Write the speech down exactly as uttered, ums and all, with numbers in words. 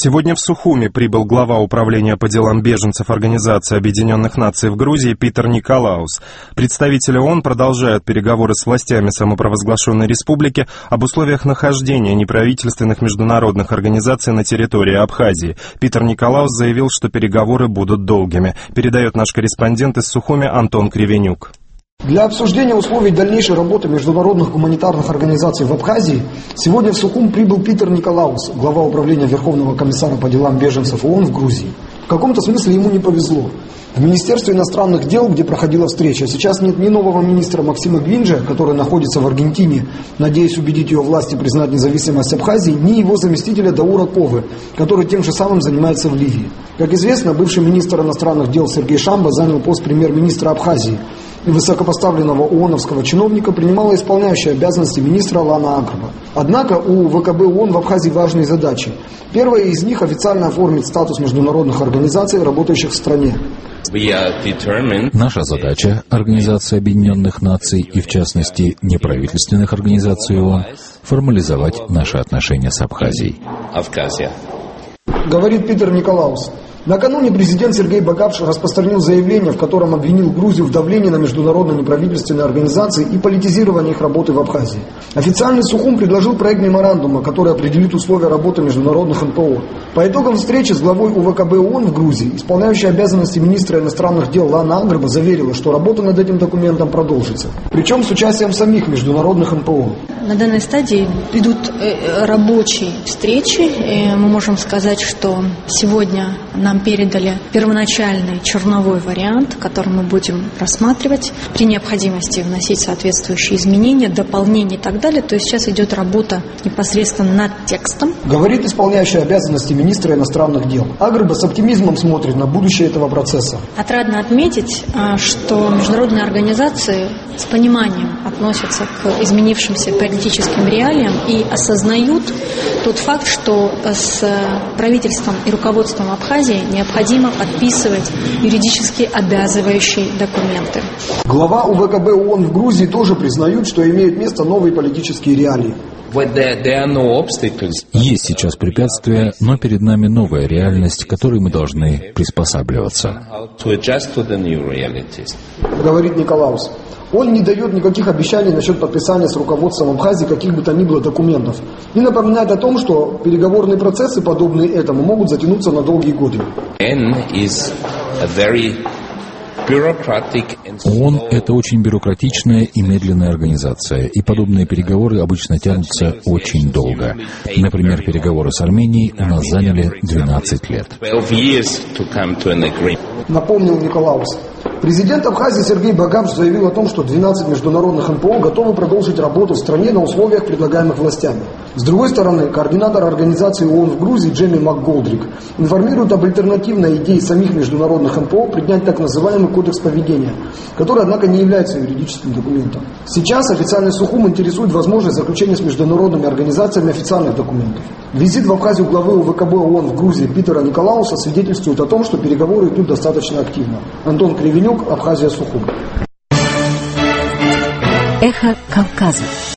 Сегодня в Сухуми прибыл глава управления по делам беженцев Организации Объединенных Наций в Грузии Питер Николаус. Представители ООН продолжают переговоры с властями самопровозглашенной республики об условиях нахождения неправительственных международных организаций на территории Абхазии. Питер Николаус заявил, что переговоры будут долгими. Передает наш корреспондент из Сухуми Антон Кривенюк. Для обсуждения условий дальнейшей работы международных гуманитарных организаций в Абхазии сегодня в Сухум прибыл Питер Николаус, глава управления Верховного комиссара по делам беженцев ООН в Грузии. В каком-то смысле ему не повезло. В Министерстве иностранных дел, где проходила встреча, сейчас нет ни нового министра Максима Гвинджа, который находится в Аргентине, надеясь убедить ее власти признать независимость Абхазии, ни его заместителя Даура Ковы, который тем же самым занимается в Ливии. Как известно, бывший министр иностранных дел Сергей Шамба занял пост премьер-министра Абхазии. И высокопоставленного ООНовского чиновника принимала исполняющая обязанности министра Лана Агрба. Однако у ВКБ ООН в Абхазии важные задачи. Первая из них – официально оформить статус международных организаций, работающих в стране. Наша задача – Организация Объединенных Наций и, в частности, неправительственных организаций ООН – формализовать наши отношения с Абхазией. Говорит Питер Николаус. Накануне президент Сергей Багапш распространил заявление, в котором обвинил Грузию в давлении на международные неправительственные организации и политизировании их работы в Абхазии. Официальный Сухум предложил проект меморандума, который определит условия работы международных эн пэ о. По итогам встречи с главой УВКБ ООН в Грузии, исполняющая обязанности министра иностранных дел Лана Агрба заверила, что работа над этим документом продолжится. Причем с участием самих международных эн пэ о. На данной стадии идут рабочие встречи. И мы можем сказать, что сегодня нам передали первоначальный черновой вариант, который мы будем рассматривать, при необходимости вносить соответствующие изменения, дополнения и так далее. То есть сейчас идет работа непосредственно над текстом. Говорит исполняющая обязанности министра иностранных дел. Агрба с оптимизмом смотрит на будущее этого процесса. Отрадно отметить, что международные организации с пониманием относятся к изменившимся политическим реалиям и осознают тот факт, что с правительством и руководством Абхазии необходимо подписывать юридически обязывающие документы. Глава УВКБ ООН в Грузии тоже признают, что имеют место новые политические реалии. Есть сейчас препятствия, но перед нами новая реальность, к которой мы должны приспосабливаться. Говорит Николаус. Он не дает никаких обещаний насчет подписания с руководством Абхазии каких бы то ни было документов. И напоминает о том, что переговорные процессы, подобные этому, могут затянуться на долгие годы. ООН – это очень бюрократичная и медленная организация, и подобные переговоры обычно тянутся очень долго. Например, переговоры с Арменией у нас заняли двенадцать лет. Напомнил Николаус. Президент Абхазии Сергей Багапш заявил о том, что двенадцать международных эн пэ о готовы продолжить работу в стране на условиях, предлагаемых властями. С другой стороны, координатор организации ООН в Грузии Джемми МакГолдрик информирует об альтернативной идее самих международных эн пэ о принять так называемый кодекс поведения, который, однако, не является юридическим документом. Сейчас официальный Сухум интересует возможность заключения с международными организациями официальных документов. Визит в Абхазию главы УВКБ ООН в Грузии Питера Николауса свидетельствует о том, что переговоры идут достаточно активно. Антон Кривенюк, Абхазия, Сухум. Эхо Кавказа.